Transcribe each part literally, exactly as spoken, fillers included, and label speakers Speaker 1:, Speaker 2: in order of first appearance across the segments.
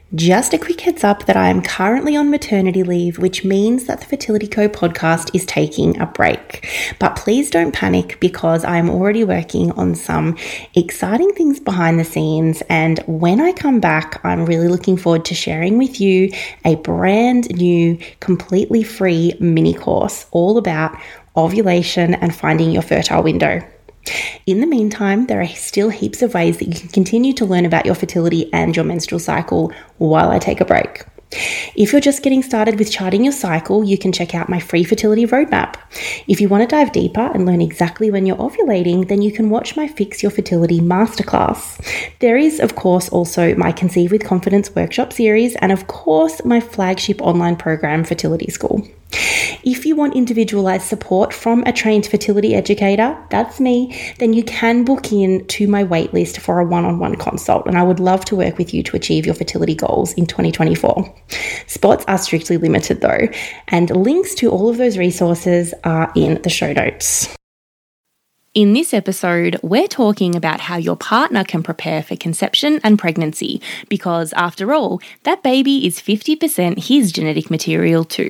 Speaker 1: Just a quick heads up that I am currently on maternity leave, which means that the Fertility Co podcast is taking a break. But please don't panic because I'm already working on some exciting things behind the scenes. And when I come back, I'm really looking forward to sharing with you a brand new, completely free mini course all about ovulation and finding your fertile window. In the meantime, there are still heaps of ways that you can continue to learn about your fertility and your menstrual cycle while I take a break. If you're just getting started with charting your cycle, you can check out my free fertility roadmap. If you want to dive deeper and learn exactly when you're ovulating, then you can watch my Fix Your Fertility masterclass. There is, of course, also my Conceive with Confidence workshop series, and of course, my flagship online program, Fertility School. If you want individualized support from a trained fertility educator, that's me, then you can book in to my waitlist for a one-on-one consult, and I would love to work with you to achieve your fertility goals in twenty twenty-four. Spots are strictly limited though, and links to all of those resources are in the show notes. In this episode, we're talking about how your partner can prepare for conception and pregnancy, because after all, that baby is fifty percent his genetic material too.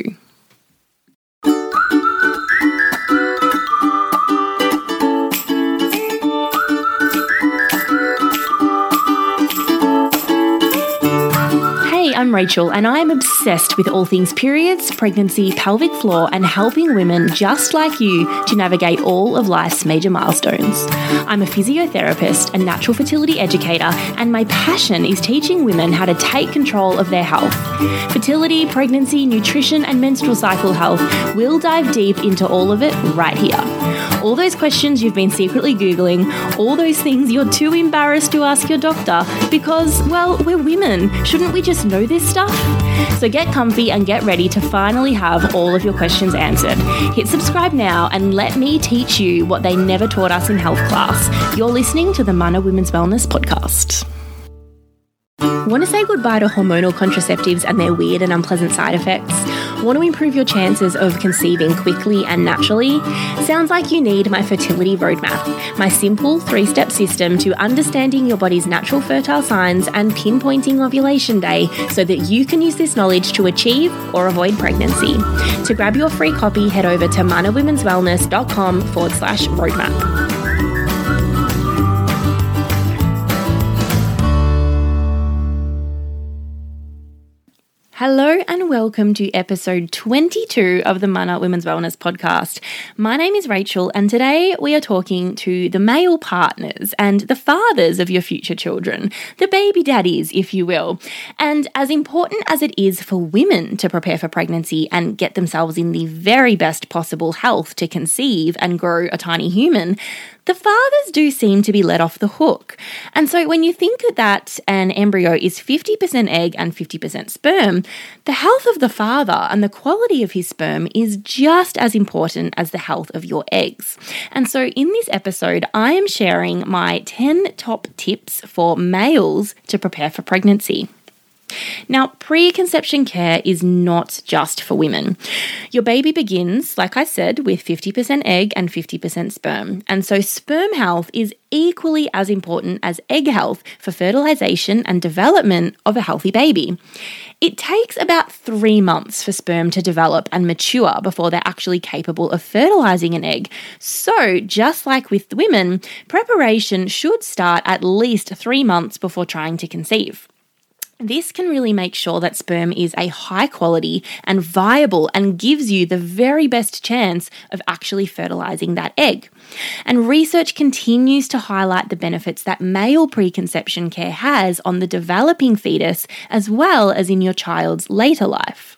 Speaker 1: I'm Rachel, and I am obsessed with all things periods, pregnancy, pelvic floor, and helping women just like you to navigate all of life's major milestones. I'm a physiotherapist, a natural fertility educator, and my passion is teaching women how to take control of their health. Fertility, pregnancy, nutrition, and menstrual cycle health. We'll dive deep into all of it right here. All those questions you've been secretly Googling, all those things you're too embarrassed to ask your doctor because, well, we're women. Shouldn't we just know this stuff? So get comfy and get ready to finally have all of your questions answered. Hit subscribe now and let me teach you what they never taught us in health class. You're listening to the Mana Women's Wellness podcast. Want to say goodbye to hormonal contraceptives and their weird and unpleasant side effects? Want to improve your chances of conceiving quickly and naturally? Sounds like you need my fertility roadmap, my simple three-step system to understanding your body's natural fertile signs and pinpointing ovulation day so that you can use this knowledge to achieve or avoid pregnancy. To grab your free copy, head over to manawomenswellness.com forward slash roadmap. Hello and welcome to episode twenty-two of the Mana Women's Wellness podcast. My name is Rachel, and today we are talking to the male partners and the fathers of your future children, the baby daddies, if you will. And as important as it is for women to prepare for pregnancy and get themselves in the very best possible health to conceive and grow a tiny human, the fathers do seem to be let off the hook. And so when you think that an embryo is fifty percent egg and fifty percent sperm, the health of the father and the quality of his sperm is just as important as the health of your eggs. And so in this episode, I am sharing my ten top tips for males to prepare for pregnancy. Now, preconception care is not just for women. Your baby begins, like I said, with fifty percent egg and fifty percent sperm. And so sperm health is equally as important as egg health for fertilization and development of a healthy baby. It takes about three months for sperm to develop and mature before they're actually capable of fertilizing an egg. So, just like with women, preparation should start at least three months before trying to conceive. This can really make sure that sperm is a high quality and viable and gives you the very best chance of actually fertilizing that egg. And research continues to highlight the benefits that male preconception care has on the developing fetus as well as in your child's later life.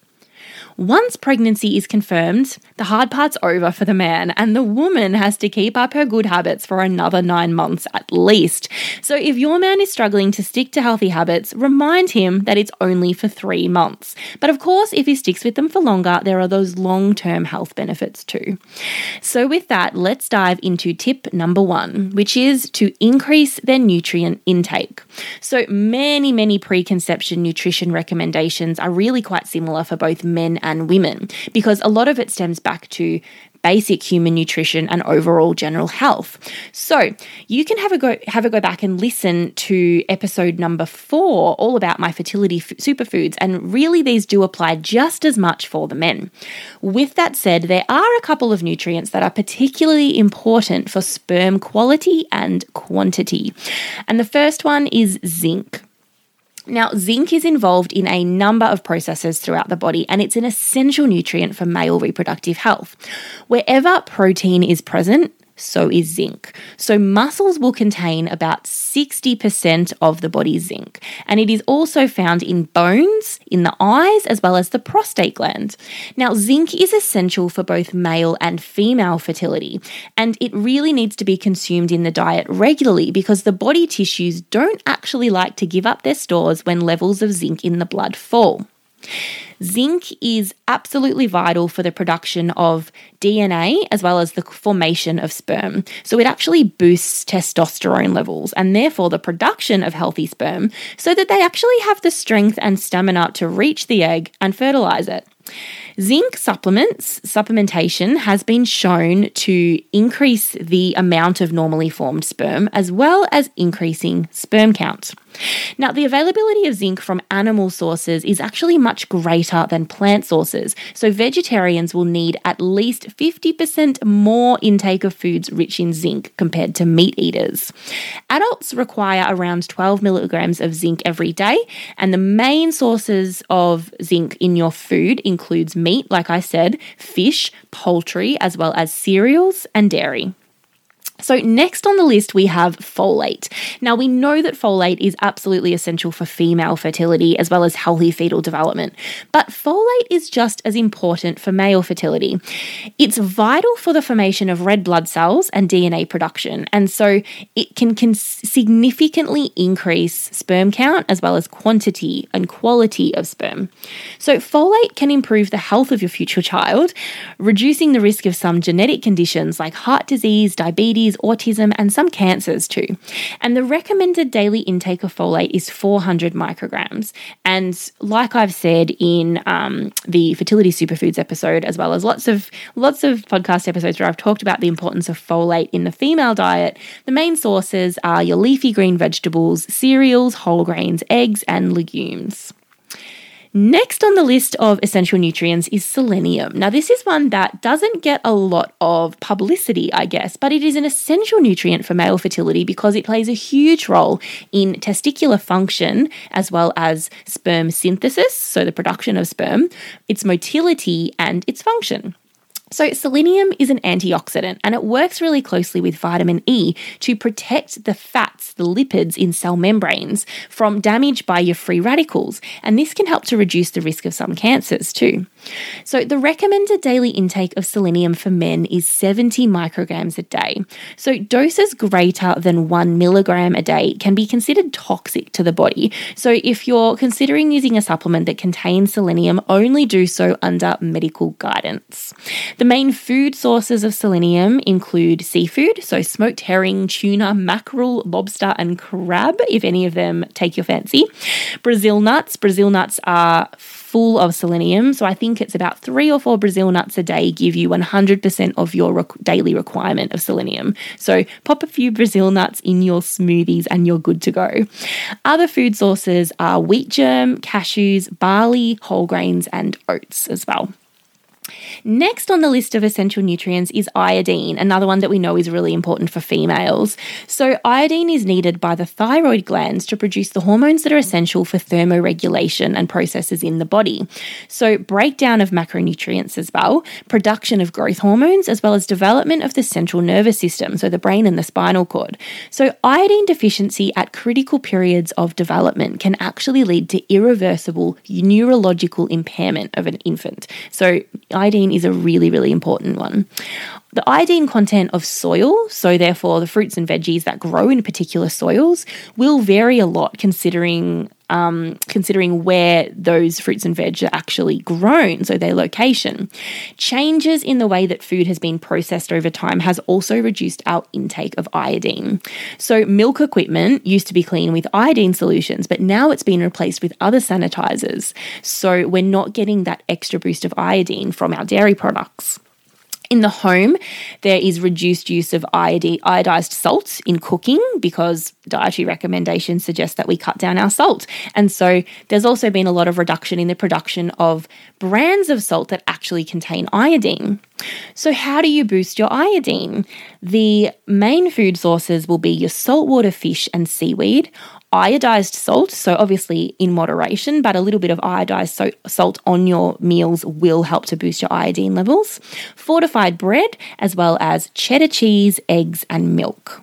Speaker 1: Once pregnancy is confirmed, the hard part's over for the man, and the woman has to keep up her good habits for another nine months at least. So if your man is struggling to stick to healthy habits, remind him that it's only for three months. But of course, if he sticks with them for longer, there are those long-term health benefits too. So with that, let's dive into tip number one, which is to increase their nutrient intake. So many, many preconception nutrition recommendations are really quite similar for both men and women, because a lot of it stems back to basic human nutrition, and overall general health. So you can have a go have a go back and listen to episode number four, all about my fertility f- superfoods, and really these do apply just as much for the men. With that said, there are a couple of nutrients that are particularly important for sperm quality and quantity. And the first one is zinc. Now, zinc is involved in a number of processes throughout the body, and it's an essential nutrient for male reproductive health. Wherever protein is present, so is zinc. So muscles will contain about sixty percent of the body's zinc, and it is also found in bones, in the eyes, as well as the prostate gland. Now, zinc is essential for both male and female fertility, and it really needs to be consumed in the diet regularly because the body tissues don't actually like to give up their stores when levels of zinc in the blood fall. Zinc is absolutely vital for the production of D N A as well as the formation of sperm. So it actually boosts testosterone levels and therefore the production of healthy sperm so that they actually have the strength and stamina to reach the egg and fertilize it. Zinc supplements, supplementation has been shown to increase the amount of normally formed sperm as well as increasing sperm count. Now, the availability of zinc from animal sources is actually much greater than plant sources, so vegetarians will need at least fifty percent more intake of foods rich in zinc compared to meat eaters. Adults require around twelve milligrams of zinc every day, and the main sources of zinc in your food includes meat, like I said, fish, poultry, as well as cereals and dairy. So next on the list, we have folate. Now, we know that folate is absolutely essential for female fertility as well as healthy fetal development, but folate is just as important for male fertility. It's vital for the formation of red blood cells and D N A production, and so it can, can significantly increase sperm count as well as quantity and quality of sperm. So folate can improve the health of your future child, reducing the risk of some genetic conditions like heart disease, diabetes, autism, and some cancers too. And the recommended daily intake of folate is four hundred micrograms. And like I've said in um, the fertility superfoods episode, as well as lots of lots of podcast episodes where I've talked about the importance of folate in the female diet, the main sources are your leafy green vegetables, cereals, whole grains, eggs, and legumes. Next on the list of essential nutrients is selenium. Now, this is one that doesn't get a lot of publicity, I guess, but it is an essential nutrient for male fertility because it plays a huge role in testicular function as well as sperm synthesis, so the production of sperm, its motility, and its function. So selenium is an antioxidant and it works really closely with vitamin E to protect the fats, the lipids in cell membranes from damage by your free radicals, and this can help to reduce the risk of some cancers too. So the recommended daily intake of selenium for men is seventy micrograms a day. So doses greater than one milligram a day can be considered toxic to the body. So if you're considering using a supplement that contains selenium, only do so under medical guidance. The main food sources of selenium include seafood, so smoked herring, tuna, mackerel, lobster, and crab, if any of them take your fancy. Brazil nuts. Brazil nuts are full of selenium, so I think it's about three or four Brazil nuts a day give you one hundred percent of your rec- daily requirement of selenium. So pop a few Brazil nuts in your smoothies and you're good to go. Other food sources are wheat germ, cashews, barley, whole grains, and oats as well. Next on the list of essential nutrients is iodine, another one that we know is really important for females. So iodine is needed by the thyroid glands to produce the hormones that are essential for thermoregulation and processes in the body. So breakdown of macronutrients as well, production of growth hormones, as well as development of the central nervous system, so the brain and the spinal cord. So iodine deficiency at critical periods of development can actually lead to irreversible neurological impairment of an infant. So iodine is a really, really important one. The iodine content of soil, so therefore the fruits and veggies that grow in particular soils, will vary a lot considering um, considering where those fruits and veg are actually grown, so their location. Changes in the way that food has been processed over time has also reduced our intake of iodine. So milk equipment used to be clean with iodine solutions, but now it's been replaced with other sanitizers. So we're not getting that extra boost of iodine from our dairy products. In the home, there is reduced use of iodi- iodized salts in cooking because dietary recommendations suggest that we cut down our salt. And so there's also been a lot of reduction in the production of brands of salt that actually contain iodine. So how do you boost your iodine? The main food sources will be your saltwater fish and seaweed, iodized salt, so obviously in moderation, but a little bit of iodized so- salt on your meals will help to boost your iodine levels, fortified bread, as well as cheddar cheese, eggs, and milk.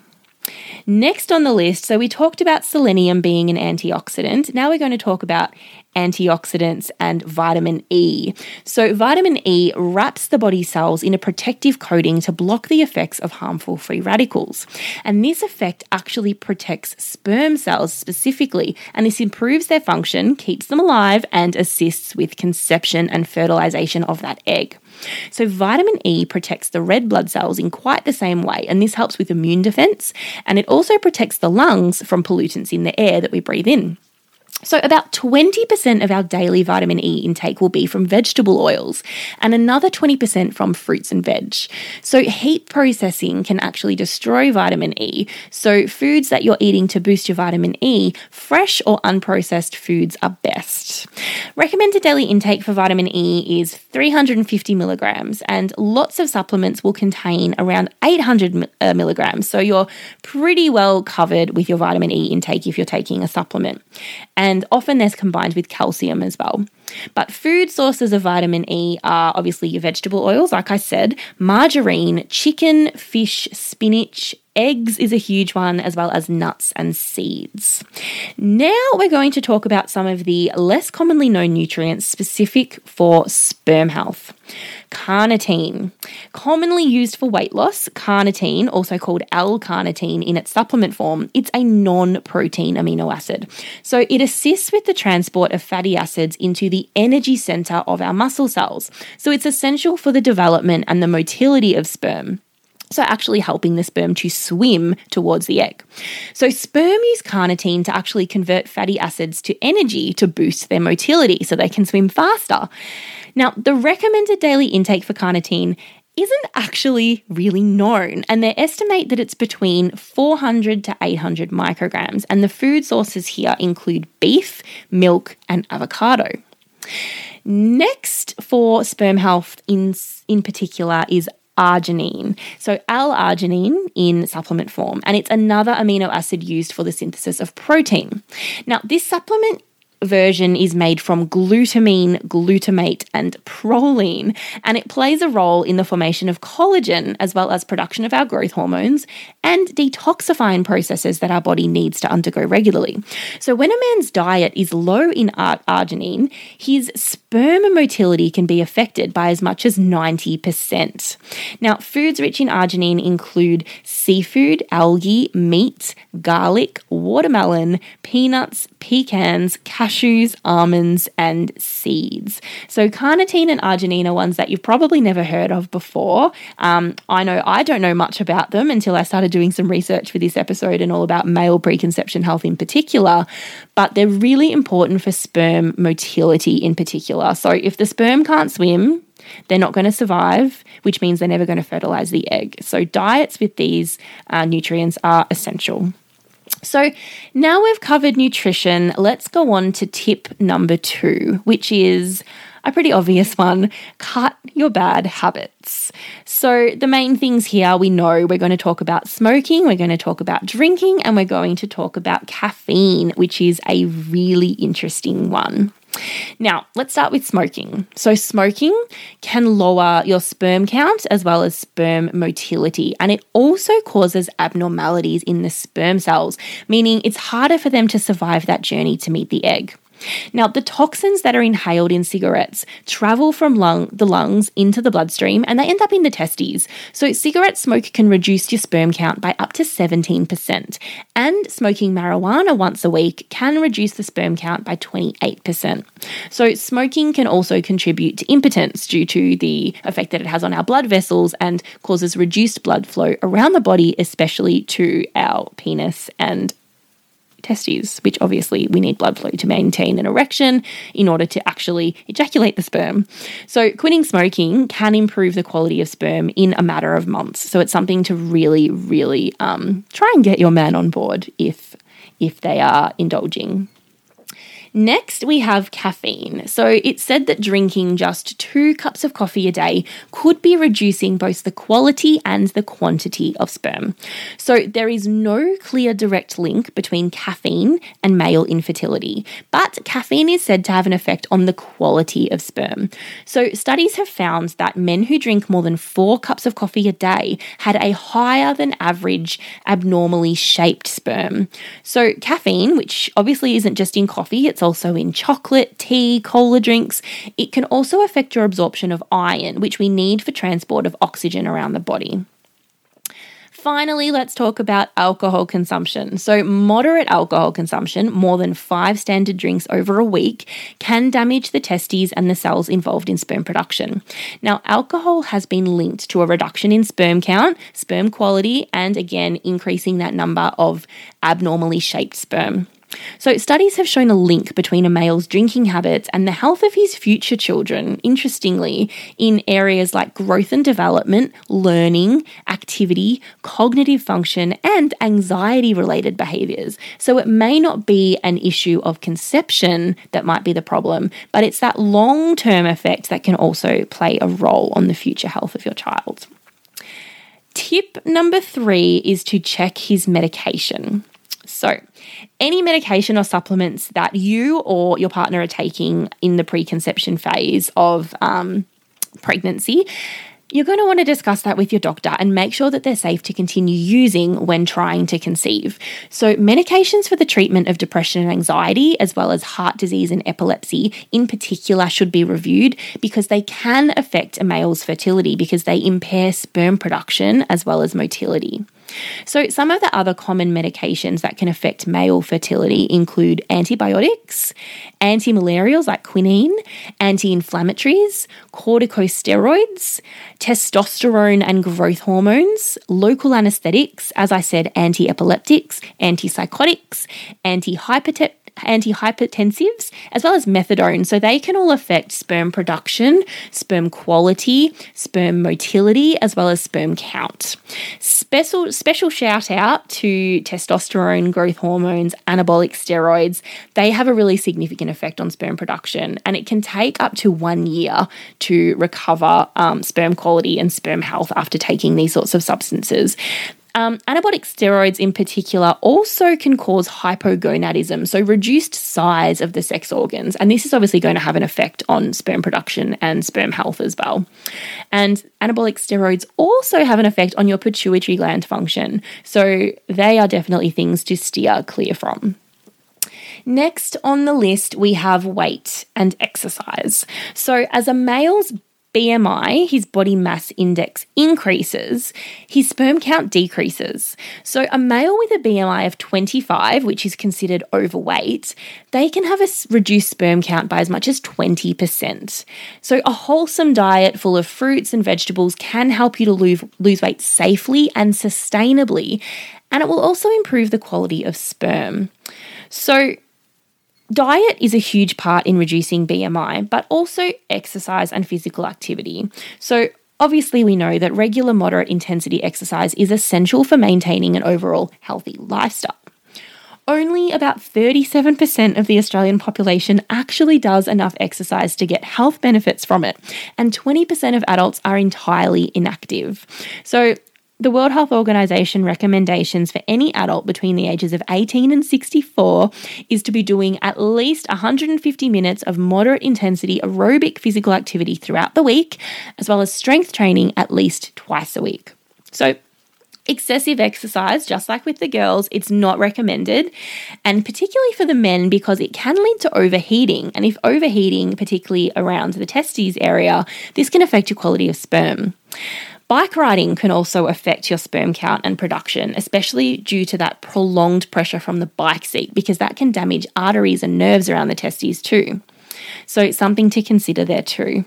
Speaker 1: Next on the list, so we talked about selenium being an antioxidant. Now we're going to talk about antioxidants and vitamin E. So vitamin E wraps the body cells in a protective coating to block the effects of harmful free radicals. And this effect actually protects sperm cells specifically, and this improves their function, keeps them alive, and assists with conception and fertilization of that egg. So vitamin E protects the red blood cells in quite the same way, and this helps with immune defense, and it also protects the lungs from pollutants in the air that we breathe in. So about twenty percent of our daily vitamin E intake will be from vegetable oils and another twenty percent from fruits and veg. So heat processing can actually destroy vitamin E. So foods that you're eating to boost your vitamin E, fresh or unprocessed foods are best. Recommended daily intake for vitamin E is three hundred fifty milligrams, and lots of supplements will contain around eight hundred milligrams. So you're pretty well covered with your vitamin E intake if you're taking a supplement. And And often they're combined with calcium as well. But food sources of vitamin E are obviously your vegetable oils, like I said, margarine, chicken, fish, spinach, eggs is a huge one, as well as nuts and seeds. Now we're going to talk about some of the less commonly known nutrients specific for sperm health. Carnitine. Commonly used for weight loss, carnitine, also called L-carnitine in its supplement form, it's a non-protein amino acid. So it assists with the transport of fatty acids into the energy center of our muscle cells. So it's essential for the development and the motility of sperm. So actually helping the sperm to swim towards the egg. So sperm use carnitine to actually convert fatty acids to energy to boost their motility so they can swim faster. Now, the recommended daily intake for carnitine isn't actually really known, and they estimate that it's between four hundred to eight hundred micrograms, and the food sources here include beef, milk, and avocado. Next for sperm health in, in particular is arginine. So L-arginine in supplement form, and it's another amino acid used for the synthesis of protein. Now, this supplement version is made from glutamine, glutamate, and proline, and it plays a role in the formation of collagen as well as production of our growth hormones and detoxifying processes that our body needs to undergo regularly. So when a man's diet is low in ar- arginine, his sperm motility can be affected by as much as ninety percent. Now, foods rich in arginine include seafood, algae, meat, garlic, watermelon, peanuts, pecans, cashews, almonds, and seeds. So carnitine and arginine are ones that you've probably never heard of before. Um, I know I don't know much about them until I started doing some research for this episode and all about male preconception health in particular, but they're really important for sperm motility in particular. So if the sperm can't swim, they're not going to survive, which means they're never going to fertilize the egg. So diets with these uh, nutrients are essential. So now we've covered nutrition, let's go on to tip number two, which is a pretty obvious one: cut your bad habits. So the main things here, we know we're going to talk about smoking, we're going to talk about drinking, and we're going to talk about caffeine, which is a really interesting one. Now, let's start with smoking. So smoking can lower your sperm count as well as sperm motility, and it also causes abnormalities in the sperm cells, meaning it's harder for them to survive that journey to meet the egg. Now, the toxins that are inhaled in cigarettes travel from lung, the lungs into the bloodstream, and they end up in the testes. So cigarette smoke can reduce your sperm count by up to seventeen percent. And smoking marijuana once a week can reduce the sperm count by twenty-eight percent. So smoking can also contribute to impotence due to the effect that it has on our blood vessels and causes reduced blood flow around the body, especially to our penis and testes, which obviously we need blood flow to maintain an erection in order to actually ejaculate the sperm. So quitting smoking can improve the quality of sperm in a matter of months. So it's something to really, really um, try and get your man on board if if they are indulging. Next, we have caffeine. So it's said that drinking just two cups of coffee a day could be reducing both the quality and the quantity of sperm. So there is no clear direct link between caffeine and male infertility, but caffeine is said to have an effect on the quality of sperm. So studies have found that men who drink more than four cups of coffee a day had a higher than average abnormally shaped sperm. So caffeine, which obviously isn't just in coffee, it's also in chocolate, tea, cola drinks. It can also affect your absorption of iron, which we need for transport of oxygen around the body. Finally, let's talk about alcohol consumption. So moderate alcohol consumption, more than five standard drinks over a week, can damage the testes and the cells involved in sperm production. Now, alcohol has been linked to a reduction in sperm count, sperm quality, and again, increasing that number of abnormally shaped sperm. So studies have shown a link between a male's drinking habits and the health of his future children, interestingly, in areas like growth and development, learning, activity, cognitive function, and anxiety-related behaviours. So it may not be an issue of conception that might be the problem, but it's that long-term effect that can also play a role on the future health of your child. Tip number three is to check his medication. So, any medication or supplements that you or your partner are taking in the preconception phase of um, pregnancy, you're going to want to discuss that with your doctor and make sure that they're safe to continue using when trying to conceive. So medications for the treatment of depression and anxiety, as well as heart disease and epilepsy in particular, should be reviewed because they can affect a male's fertility because they impair sperm production as well as motility. So some of the other common medications that can affect male fertility include antibiotics, antimalarials like quinine, anti-inflammatories, corticosteroids, testosterone and growth hormones, local anesthetics, as I said, anti-epileptics, antipsychotics, anti-hypertensives, antihypertensives, as well as methadone. So they can all affect sperm production, sperm quality, sperm motility, as well as sperm count. Special, special shout out to testosterone, growth hormones, anabolic steroids. They have a really significant effect on sperm production, and it can take up to one year to recover um, sperm quality and sperm health after taking these sorts of substances. Um, anabolic steroids in particular also can cause hypogonadism, so reduced size of the sex organs. And this is obviously going to have an effect on sperm production and sperm health as well. And anabolic steroids also have an effect on your pituitary gland function. So they are definitely things to steer clear from. Next on the list, we have weight and exercise. So as a male's B M I, his body mass index, increases, his sperm count decreases. So a male with a B M I of twenty-five, which is considered overweight, they can have a reduced sperm count by as much as twenty percent. So a wholesome diet full of fruits and vegetables can help you to lose, lose weight safely and sustainably, and it will also improve the quality of sperm. So diet is a huge part in reducing B M I, but also exercise and physical activity. So obviously we know that regular moderate intensity exercise is essential for maintaining an overall healthy lifestyle. Only about thirty-seven percent of the Australian population actually does enough exercise to get health benefits from it, and twenty percent of adults are entirely inactive. So the World Health Organization recommendations for any adult between the ages of eighteen and sixty-four is to be doing at least one hundred fifty minutes of moderate intensity aerobic physical activity throughout the week, as well as strength training at least twice a week. So excessive exercise, just like with the girls, it's not recommended, and particularly for the men because it can lead to overheating. And if overheating, particularly around the testes area, this can affect your quality of sperm. Bike riding can also affect your sperm count and production, especially due to that prolonged pressure from the bike seat, because that can damage arteries and nerves around the testes too. So something to consider there too.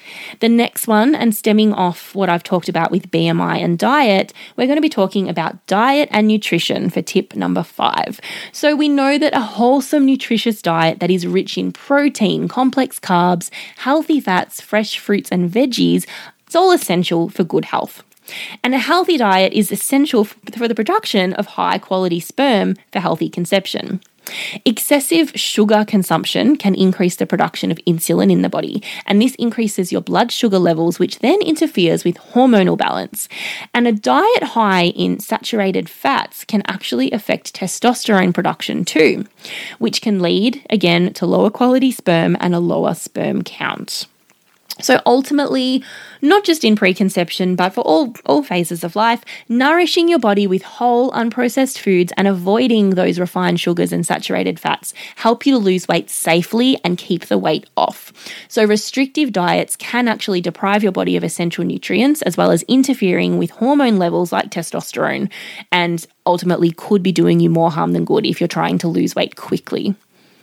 Speaker 1: The next one, and stemming off what I've talked about with B M I and diet, we're going to be talking about diet and nutrition for tip number five. So we know that a wholesome, nutritious diet that is rich in protein, complex carbs, healthy fats, fresh fruits and veggies, it's all essential for good health. And a healthy diet is essential for the production of high quality sperm for healthy conception. Excessive sugar consumption can increase the production of insulin in the body, and this increases your blood sugar levels, which then interferes with hormonal balance. And a diet high in saturated fats can actually affect testosterone production too, which can lead, again, to lower quality sperm and a lower sperm count. So ultimately, not just in preconception, but for all, all phases of life, nourishing your body with whole, unprocessed foods and avoiding those refined sugars and saturated fats help you to lose weight safely and keep the weight off. So restrictive diets can actually deprive your body of essential nutrients as well as interfering with hormone levels like testosterone, and ultimately could be doing you more harm than good if you're trying to lose weight quickly.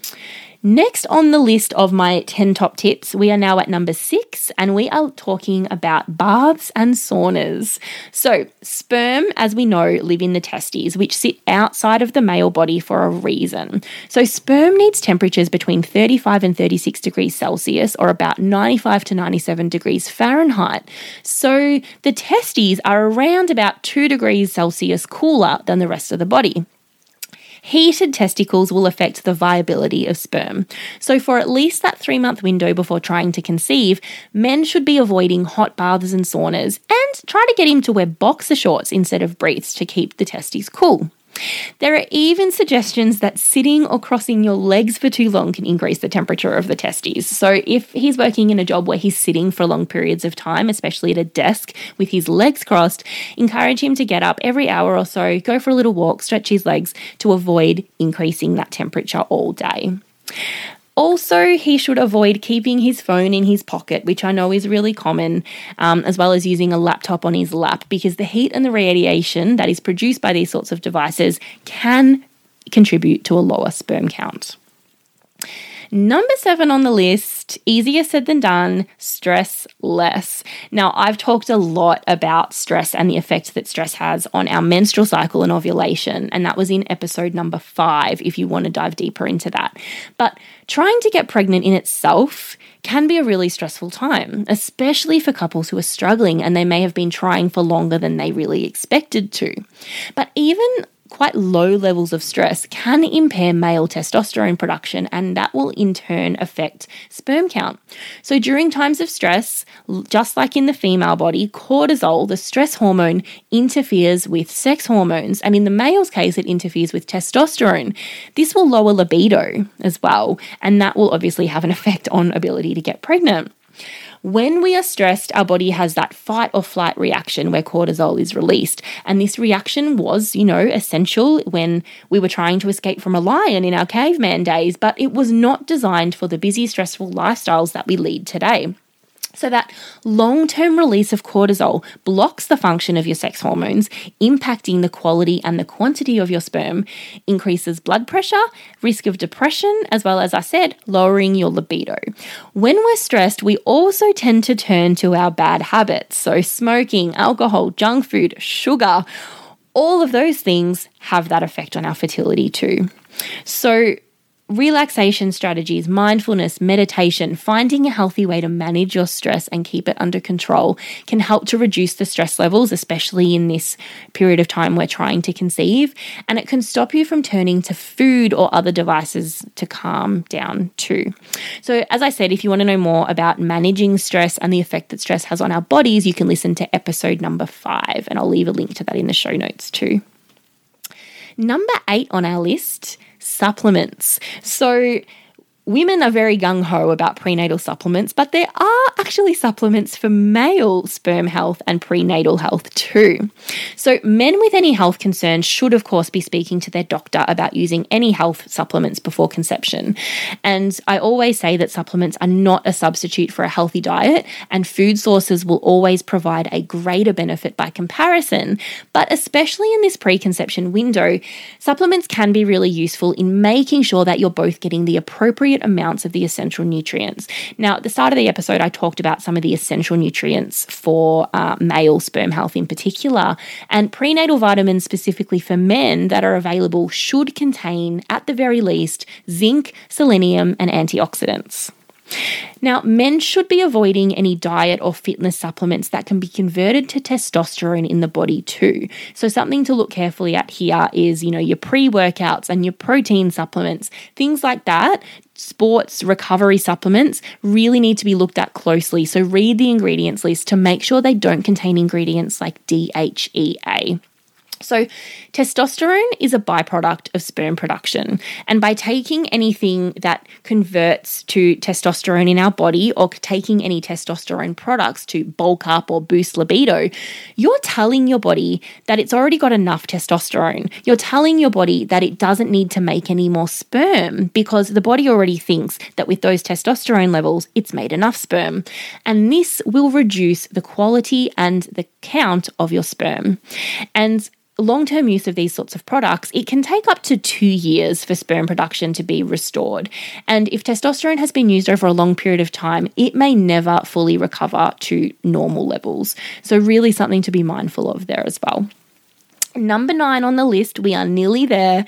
Speaker 1: Next on the list of my ten top tips, we are now at number six, and we are talking about baths and saunas. So sperm, as we know, live in the testes, which sit outside of the male body for a reason. So sperm needs temperatures between thirty-five and thirty-six degrees Celsius, or about ninety-five to ninety-seven degrees Fahrenheit. So the testes are around about two degrees Celsius cooler than the rest of the body. Heated testicles will affect the viability of sperm. So for at least that three-month window before trying to conceive, men should be avoiding hot baths and saunas, and try to get him to wear boxer shorts instead of briefs to keep the testes cool. There are even suggestions that sitting or crossing your legs for too long can increase the temperature of the testes. So if he's working in a job where he's sitting for long periods of time, especially at a desk with his legs crossed, encourage him to get up every hour or so, go for a little walk, stretch his legs to avoid increasing that temperature all day. Also, he should avoid keeping his phone in his pocket, which I know is really common, um, as well as using a laptop on his lap, because the heat and the radiation that is produced by these sorts of devices can contribute to a lower sperm count. Number seven on the list, easier said than done, stress less. Now, I've talked a lot about stress and the effect that stress has on our menstrual cycle and ovulation, and that was in episode number five, if you want to dive deeper into that. But trying to get pregnant in itself can be a really stressful time, especially for couples who are struggling and they may have been trying for longer than they really expected to. But even quite low levels of stress can impair male testosterone production, and that will in turn affect sperm count. So during times of stress, just like in the female body, cortisol, the stress hormone, interferes with sex hormones, and in the male's case, it interferes with testosterone. This will lower libido as well, and that will obviously have an effect on ability to get pregnant. When we are stressed, our body has that fight or flight reaction where cortisol is released. And this reaction was, you know, essential when we were trying to escape from a lion in our caveman days, but it was not designed for the busy, stressful lifestyles that we lead today. So that long-term release of cortisol blocks the function of your sex hormones, impacting the quality and the quantity of your sperm, increases blood pressure, risk of depression, as well as I said, lowering your libido. When we're stressed, we also tend to turn to our bad habits. So smoking, alcohol, junk food, sugar, all of those things have that effect on our fertility too. So relaxation strategies, mindfulness, meditation, finding a healthy way to manage your stress and keep it under control can help to reduce the stress levels, especially in this period of time we're trying to conceive. And it can stop you from turning to food or other devices to calm down too. So as I said, if you want to know more about managing stress and the effect that stress has on our bodies, you can listen to episode number five, and I'll leave a link to that in the show notes too. Number eight on our list, supplements. So women are very gung-ho about prenatal supplements, but there are actually supplements for male sperm health and prenatal health too. So men with any health concerns should, of course, be speaking to their doctor about using any health supplements before conception. And I always say that supplements are not a substitute for a healthy diet, and food sources will always provide a greater benefit by comparison. But especially in this preconception window, supplements can be really useful in making sure that you're both getting the appropriate appropriate amounts of the essential nutrients. Now, at the start of the episode, I talked about some of the essential nutrients for uh, male sperm health in particular, and prenatal vitamins specifically for men that are available should contain, at the very least, zinc, selenium, and antioxidants. Now, men should be avoiding any diet or fitness supplements that can be converted to testosterone in the body too. So something to look carefully at here is, you know, your pre-workouts and your protein supplements, things like that. Sports recovery supplements really need to be looked at closely. So read the ingredients list to make sure they don't contain ingredients like D H E A. So testosterone is a byproduct of sperm production, and by taking anything that converts to testosterone in our body or taking any testosterone products to bulk up or boost libido, you're telling your body that it's already got enough testosterone. You're telling your body that it doesn't need to make any more sperm because the body already thinks that with those testosterone levels, it's made enough sperm. And this will reduce the quality and the count of your sperm. And long-term use of these sorts of products, it can take up to two years for sperm production to be restored. And if testosterone has been used over a long period of time, it may never fully recover to normal levels. So really something to be mindful of there as well. Number nine on the list, we are nearly there.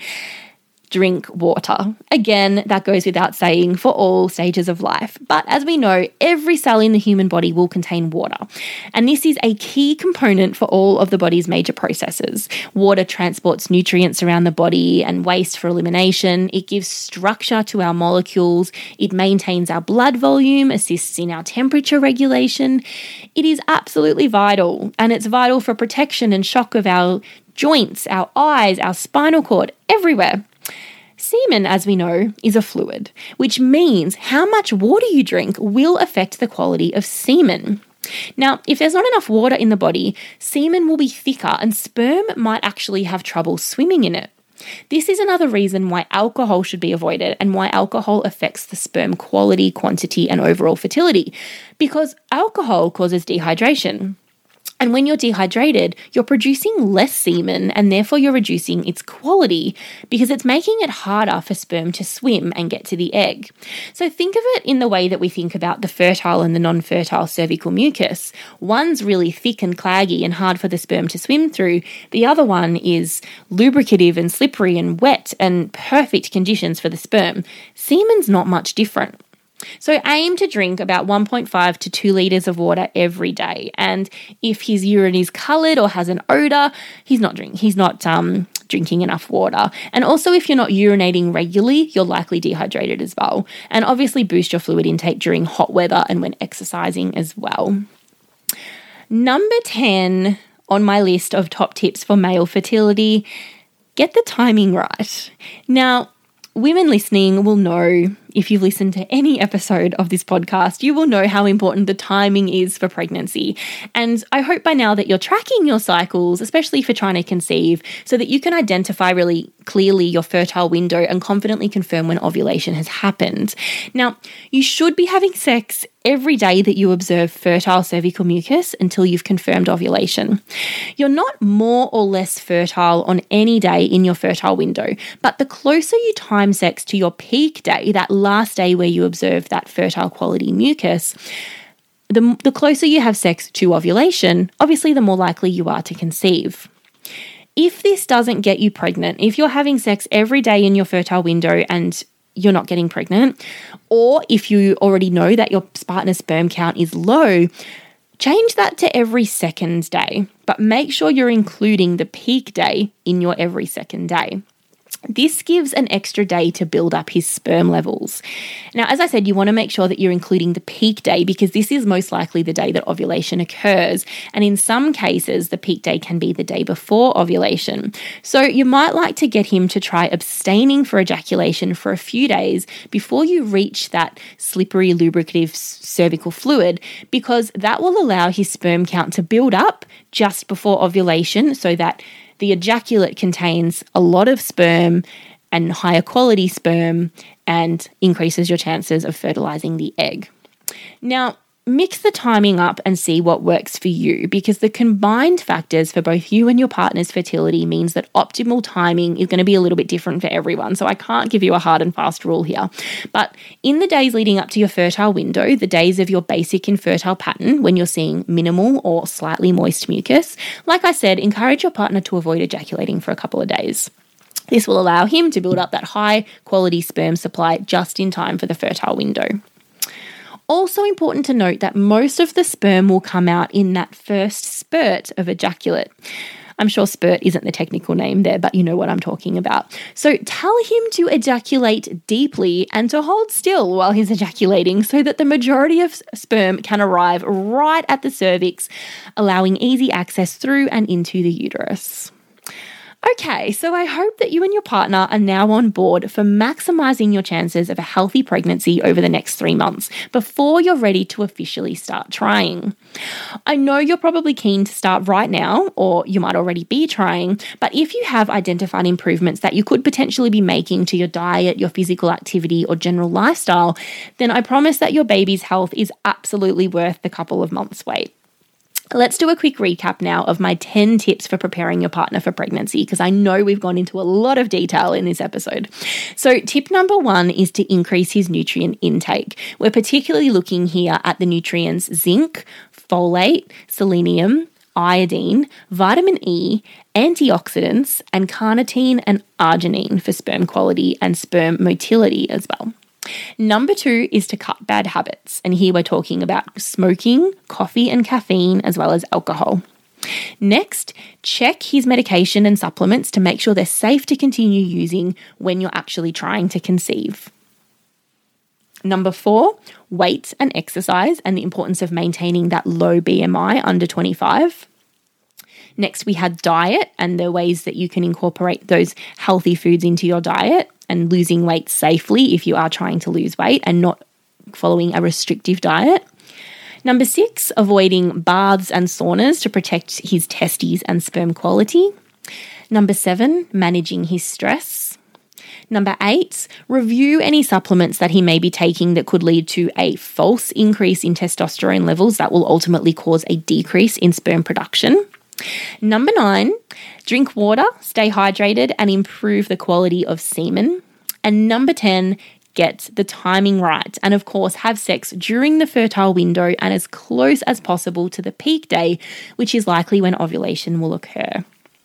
Speaker 1: Drink water. Again, that goes without saying for all stages of life. But as we know, every cell in the human body will contain water. And this is a key component for all of the body's major processes. Water transports nutrients around the body and waste for elimination. It gives structure to our molecules. It maintains our blood volume, assists in our temperature regulation. It is absolutely vital. And it's vital for protection and shock of our joints, our eyes, our spinal cord, everywhere. Semen, as we know, is a fluid, which means how much water you drink will affect the quality of semen. Now, if there's not enough water in the body, semen will be thicker and sperm might actually have trouble swimming in it. This is another reason why alcohol should be avoided and why alcohol affects the sperm quality, quantity, and overall fertility, because alcohol causes dehydration. And when you're dehydrated, you're producing less semen and therefore you're reducing its quality because it's making it harder for sperm to swim and get to the egg. So think of it in the way that we think about the fertile and the non-fertile cervical mucus. One's really thick and claggy and hard for the sperm to swim through. The other one is lubricative and slippery and wet and perfect conditions for the sperm. Semen's not much different. So aim to drink about one point five to two litres of water every day. And if his urine is coloured or has an odour, he's not drinking. He's not um, drinking enough water. And also if you're not urinating regularly, you're likely dehydrated as well. And obviously boost your fluid intake during hot weather and when exercising as well. Number ten on my list of top tips for male fertility, get the timing right. Now, women listening will know, if you've listened to any episode of this podcast, you will know how important the timing is for pregnancy. And I hope by now that you're tracking your cycles, especially for trying to conceive, so that you can identify really clearly your fertile window and confidently confirm when ovulation has happened. Now, you should be having sex every day that you observe fertile cervical mucus until you've confirmed ovulation. You're not more or less fertile on any day in your fertile window, but the closer you time sex to your peak day, that last day where you observe that fertile quality mucus, the, the closer you have sex to ovulation, obviously the more likely you are to conceive. If this doesn't get you pregnant, if you're having sex every day in your fertile window and you're not getting pregnant, or if you already know that your partner's sperm count is low, change that to every second day, but make sure you're including the peak day in your every second day. This gives an extra day to build up his sperm levels. Now, as I said, you want to make sure that you're including the peak day because this is most likely the day that ovulation occurs. And in some cases, the peak day can be the day before ovulation. So you might like to get him to try abstaining for ejaculation for a few days before you reach that slippery, lubricative cervical fluid, because that will allow his sperm count to build up just before ovulation so that the ejaculate contains a lot of sperm and higher quality sperm and increases your chances of fertilizing the egg. Now, mix the timing up and see what works for you, because the combined factors for both you and your partner's fertility means that optimal timing is going to be a little bit different for everyone. So I can't give you a hard and fast rule here. But in the days leading up to your fertile window, the days of your basic infertile pattern, when you're seeing minimal or slightly moist mucus, like I said, encourage your partner to avoid ejaculating for a couple of days. This will allow him to build up that high quality sperm supply just in time for the fertile window. Also important to note that most of the sperm will come out in that first spurt of ejaculate. I'm sure spurt isn't the technical name there, but you know what I'm talking about. So tell him to ejaculate deeply and to hold still while he's ejaculating so that the majority of sperm can arrive right at the cervix, allowing easy access through and into the uterus. Okay, so I hope that you and your partner are now on board for maximizing your chances of a healthy pregnancy over the next three months before you're ready to officially start trying. I know you're probably keen to start right now, or you might already be trying, but if you have identified improvements that you could potentially be making to your diet, your physical activity, or general lifestyle, then I promise that your baby's health is absolutely worth the couple of months' wait. Let's do a quick recap now of my ten tips for preparing your partner for pregnancy, because I know we've gone into a lot of detail in this episode. So tip number one is to increase his nutrient intake. We're particularly looking here at the nutrients zinc, folate, selenium, iodine, vitamin E, antioxidants, and carnitine and arginine for sperm quality and sperm motility as well. Number two is to cut bad habits. And here we're talking about smoking, coffee and caffeine, as well as alcohol. Next, check his medication and supplements to make sure they're safe to continue using when you're actually trying to conceive. Number four, weight and exercise and the importance of maintaining that low B M I under twenty-five. Next, we had diet and the ways that you can incorporate those healthy foods into your diet and losing weight safely if you are trying to lose weight and not following a restrictive diet. Number six, avoiding baths and saunas to protect his testes and sperm quality. Number seven, managing his stress. Number eight, review any supplements that he may be taking that could lead to a false increase in testosterone levels that will ultimately cause a decrease in sperm production. Number nine, drink water, stay hydrated, and improve the quality of semen. And number ten, get the timing right. And of course, have sex during the fertile window and as close as possible to the peak day, which is likely when ovulation will occur.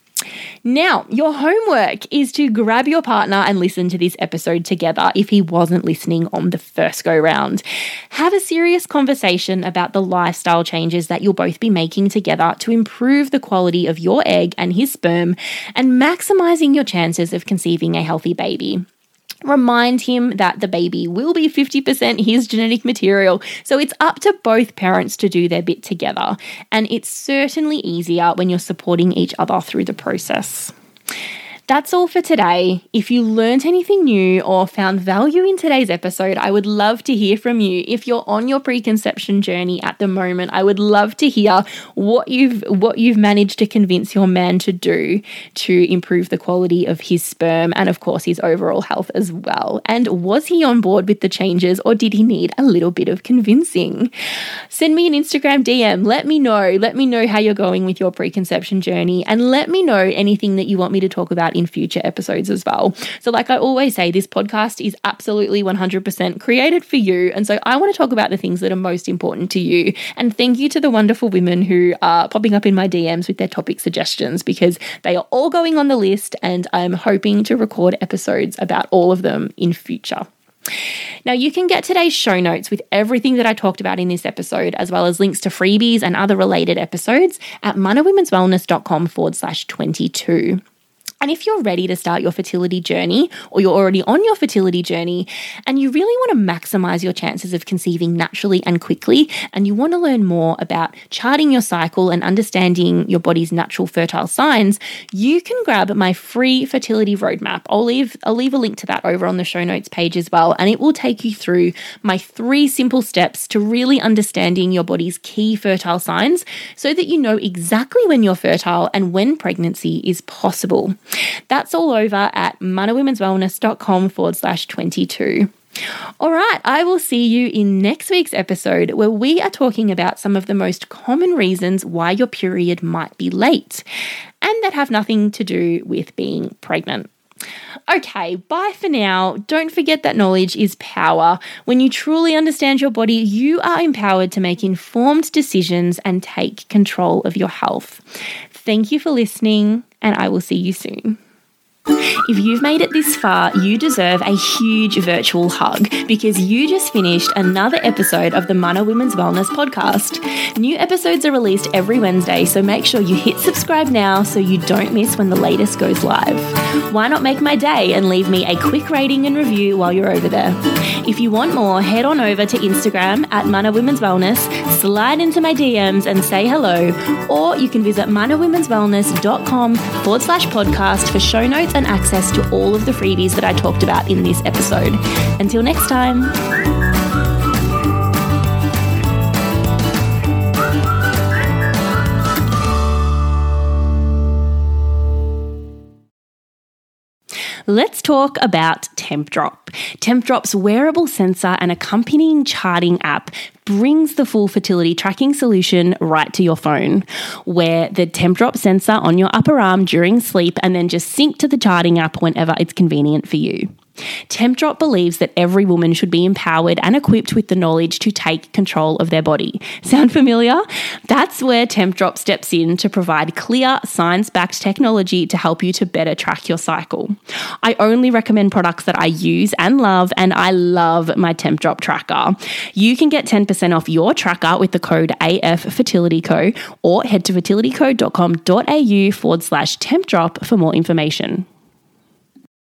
Speaker 1: Now, your homework is to grab your partner and listen to this episode together if he wasn't listening on the first go round. Have a serious conversation about the lifestyle changes that you'll both be making together to improve the quality of your egg and his sperm and maximizing your chances of conceiving a healthy baby. Remind him that the baby will be fifty percent his genetic material, so it's up to both parents to do their bit together, and it's certainly easier when you're supporting each other through the process. That's all for today. If you learned anything new or found value in today's episode, I would love to hear from you. If you're on your preconception journey at the moment, I would love to hear what you've what you've managed to convince your man to do to improve the quality of his sperm and, of course, his overall health as well. And was he on board with the changes, or did he need a little bit of convincing? Send me an Instagram D M. Let me know. Let me know how you're going with your preconception journey, and let me know anything that you want me to talk about in future episodes as well. So like I always say, this podcast is absolutely one hundred percent created for you. And so I want to talk about the things that are most important to you. And thank you to the wonderful women who are popping up in my D Ms with their topic suggestions, because they are all going on the list and I'm hoping to record episodes about all of them in future. Now, you can get today's show notes with everything that I talked about in this episode, as well as links to freebies and other related episodes at manawomenswellness.com forward slash 22. And if you're ready to start your fertility journey, or you're already on your fertility journey, and you really want to maximize your chances of conceiving naturally and quickly, and you want to learn more about charting your cycle and understanding your body's natural fertile signs, you can grab my free fertility roadmap. I'll leave, I'll leave a link to that over on the show notes page as well, and it will take you through my three simple steps to really understanding your body's key fertile signs so that you know exactly when you're fertile and when pregnancy is possible. That's all over at manawomenswellness.com forward slash 22. All right, I will see you in next week's episode where we are talking about some of the most common reasons why your period might be late and that have nothing to do with being pregnant. Okay, bye for now. Don't forget that knowledge is power. When you truly understand your body, you are empowered to make informed decisions and take control of your health. Thank you for listening, and I will see you soon. If you've made it this far, you deserve a huge virtual hug because you just finished another episode of the Mana Women's Wellness podcast. New episodes are released every Wednesday, so make sure you hit subscribe now so you don't miss when the latest goes live. Why not make my day and leave me a quick rating and review while you're over there? If you want more, head on over to Instagram at Mana Women's Wellness, slide into my D Ms and say hello, or you can visit manawomenswellness.com forward slash podcast for show notes and access to all of the freebies that I talked about in this episode. Until next time. Let's talk about Tempdrop. Tempdrop's wearable sensor and accompanying charting app brings the full fertility tracking solution right to your phone. Wear the Tempdrop sensor on your upper arm during sleep and then just sync to the charting app whenever it's convenient for you. Tempdrop believes that every woman should be empowered and equipped with the knowledge to take control of their body. Sound familiar? That's where Tempdrop steps in to provide clear, science-backed technology to help you to better track your cycle. I only recommend products that I use and love, and I love my Tempdrop tracker. You can get ten percent off your tracker with the code A F Fertility Co, or head to fertilityco.com.au forward slash Tempdrop for more information.